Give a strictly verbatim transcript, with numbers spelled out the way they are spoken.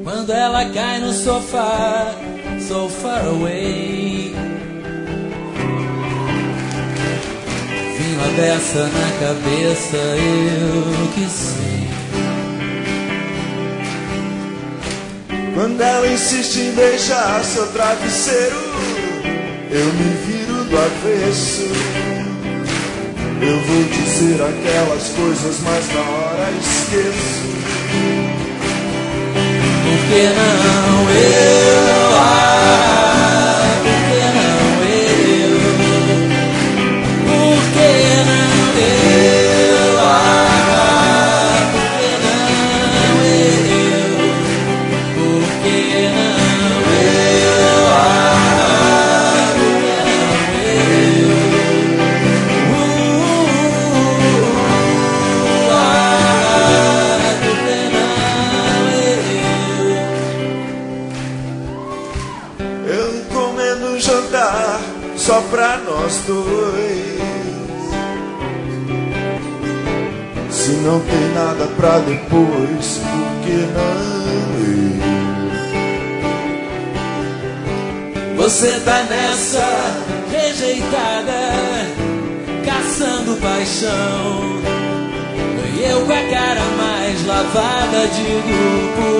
Quando ela cai no sofá, so far away. Vinho a beça na cabeça, eu que sei. Quando ela insiste em beijar seu travesseiro, eu me viro do avesso. Eu vou dizer aquelas coisas, mas na hora esqueço. Por que não eu? Ah, por que não eu? Por que não eu? Ah, por que não eu? Por que não eu? Ah, por que não eu? Uh, ah, por que não eu? Eu encomendo um jantar só pra nós dois. Se não tem nada pra depois, por que não eu? Você tá nessa rejeitada, caçando paixão. E eu com a cara mais lavada digo por